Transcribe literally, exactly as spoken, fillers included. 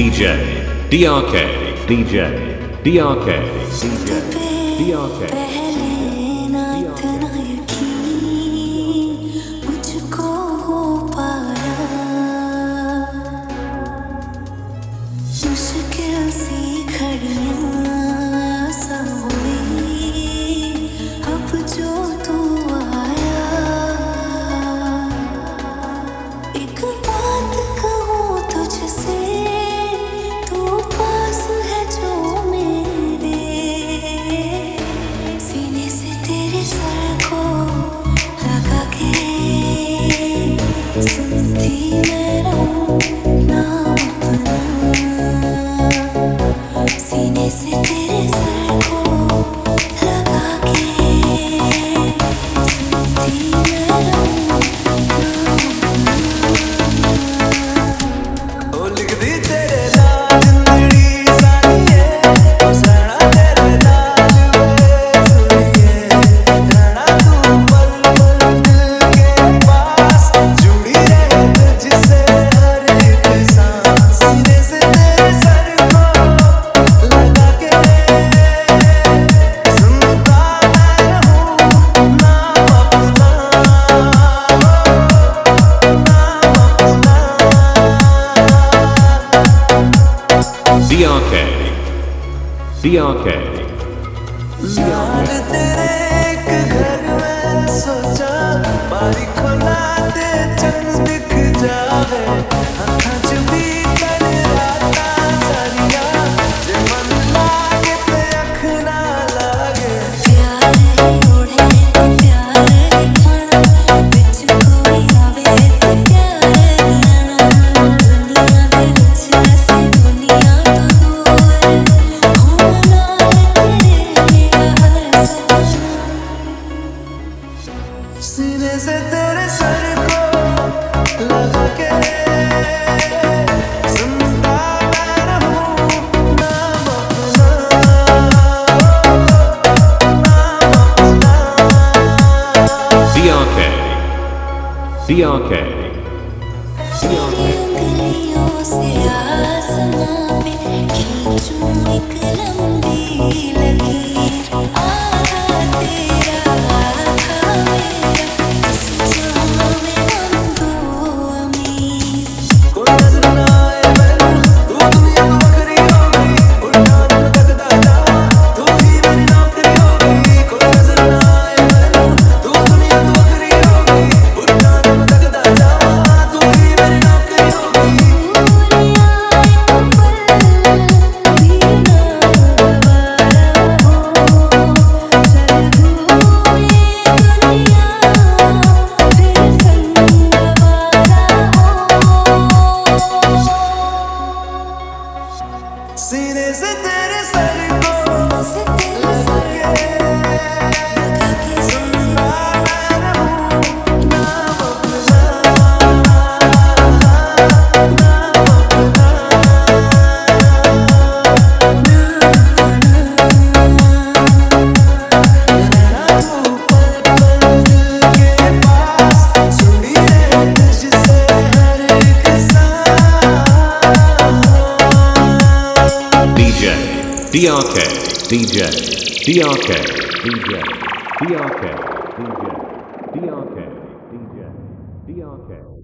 D J D R K D J D R K D J D R K D R K D R K यार तेरे एक घर में सोचा बारी खोला ते चंद दिख जावे आँखां च भी कर राता सारिया जे मन लागे ते अख ना लागे प्यार है ओढ़े ते प्यार है खाना बिच कोई आवे ते प्यार है दुनिया दे विच ऐसी दुनिया तो दूर होना सीने से तेरे सर को लगा के सुनता मैं रहूं नाम अपना नाम अपना D R K D R K उंगलियों से आसमां पे खींचूं एक लंबी लकीर आधा तेरा आधा मेरा इस जाम में हम दो अमीर कोई नजर ना आए मैनू तू दुनिया तो वखरी हो गई उल्टा दिल तकदा जावा तू ही मेरी नौकरी हो गई कोई नजर ना आए मैनू तू दुनिया तो वखरी हो गई उल्टा दिल तकदा जावा तू ही मेरी नौकरी हो गई पूरियां एक पल भी ना गवारा हो चल घूमे दुनिया फिर संग वारा हो सीने से तेरे सर को से तेरे सर लगा के सुनता मैं रहूं नाम अपना D J D R K D J D R K D J D R K D J D R K D J D R K